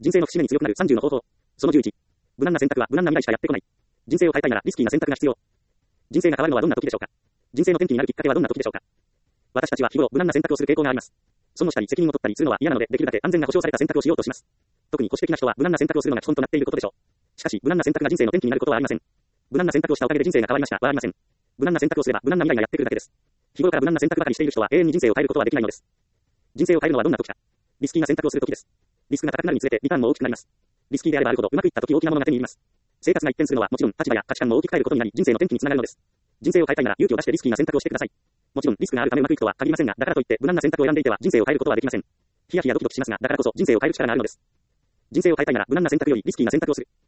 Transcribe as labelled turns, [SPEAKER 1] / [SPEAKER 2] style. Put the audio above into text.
[SPEAKER 1] 人生の節目に強くなる30の方法。その11。無難な選択は無難な未来しかやってこない。人生を変えたいならリスキーな選択が必要。人生が変わるのはどんな時でしょうか。人生の転機になるきっかけはどんな時でしょうか。私たちは日頃無難な選択をする傾向があります。損をしたり責任を取ったりするのは嫌なので、できるだけ安全が保証された選択をしようとします。特に保守的な人は無難な選択をするのが基本となっていることでしょう。しかし、無難な選択が人生の転機になることはありません。無難な選択をしたおかげで人生が変わりましたはありません。無難な選択をすれば無難な未来がやってくるだけです。日頃から無難な選択ばかりしている人は永遠に人生を変えることはできないのです。人生を変えるのはどんな時か。リスキーな選択をする時です。リスクが高くなるにつれてリターンも大きくなります。リスキーであればあるほどうまくいった時大きなものが手に入ります。生活が一転するのはもちろん立場や価値観も大きく変えることになり人生の転機につながるのです。人生を変えたいなら勇気を出してリスキーな選択をしてください。もちろんリスクがあるためうまくいくとは限りませんが、だからといって無難な選択を選んでいては人生を変えることはできません。ヒヤヒヤドキドキしますが、だからこそ人生を変える力があるのです。人生を変えたいなら無難な選択よりリスキーな選択をする。